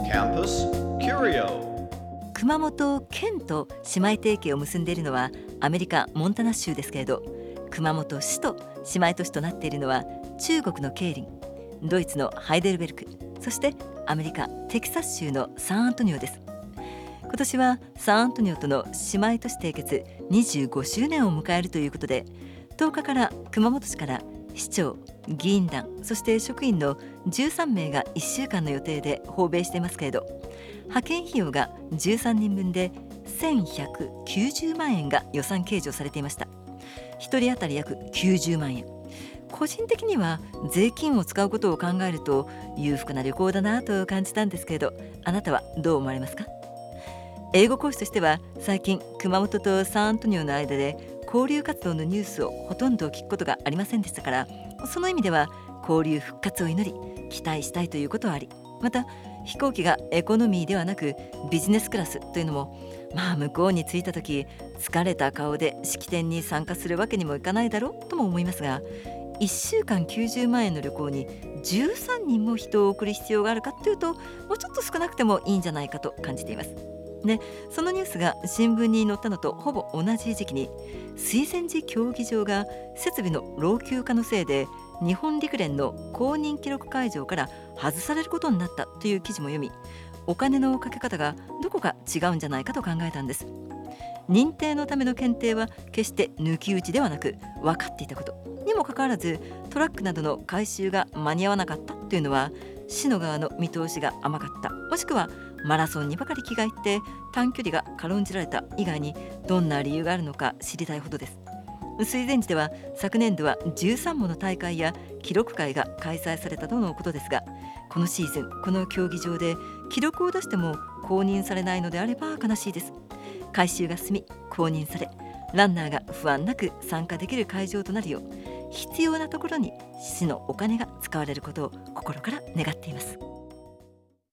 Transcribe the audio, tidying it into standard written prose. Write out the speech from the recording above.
Campus Curio 熊本県と姉妹提携を結んでいるのはアメリカモンタナ州ですけれど、熊本市と姉妹都市となっているのは中国のケイリン、ドイツのハイデルベルク、そしてアメリカテキサス州のサンアントニオです。今年はサンアントニオとの姉妹都市締結25周年を迎えるということで、10日から熊本市から市長、議員団、そして職員の13名が1週間の予定で訪米していますけれど、派遣費用が13人分で1190万円が予算計上されていました。1人当たり約90万円。個人的には税金を使うことを考えると裕福な旅行だなと感じたんですけれど、あなたはどう思われますか？英語講師としては最近熊本とサンアントニオの間で交流活動のニュースをほとんど聞くことがありませんでしたから、その意味では交流復活を祈り期待したいということはあり、また飛行機がエコノミーではなくビジネスクラスというのも、向こうに着いた時疲れた顔で式典に参加するわけにもいかないだろうとも思いますが、1週間90万円の旅行に13人も人を送る必要があるかというと、もうちょっと少なくてもいいんじゃないかと感じています。で、そのニュースが新聞に載ったのとほぼ同じ時期に、水前寺競技場が設備の老朽化のせいで日本陸連の公認記録会場から外されることになったという記事も読み、お金のかけ方がどこか違うんじゃないかと考えたんです。認定のための検定は決して抜き打ちではなく分かっていたことにもかかわらず、トラックなどの改修が間に合わなかったというのは市の側の見通しが甘かった、もしくはマラソンにばかり気が入って短距離が軽んじられた以外にどんな理由があるのか知りたいほどです。水前寺では昨年度は13もの大会や記録会が開催されたとのことですが、このシーズンこの競技場で記録を出しても公認されないのであれば悲しいです。改修が進み公認され、ランナーが不安なく参加できる会場となるよう、必要なところに市のお金が使われることを心から願っています。